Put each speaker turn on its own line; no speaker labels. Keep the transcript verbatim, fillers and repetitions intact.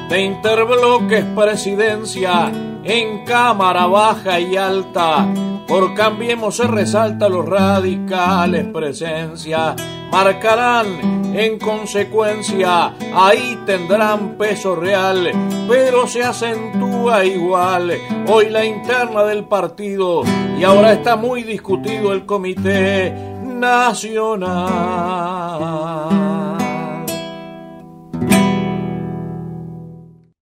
de interbloques presidencia, en cámara baja y alta, por Cambiemos se resalta los radicales presencia, marcarán en consecuencia, ahí tendrán peso real, pero se acentúa igual hoy la interna del partido y ahora está muy discutido el Comité Nacional.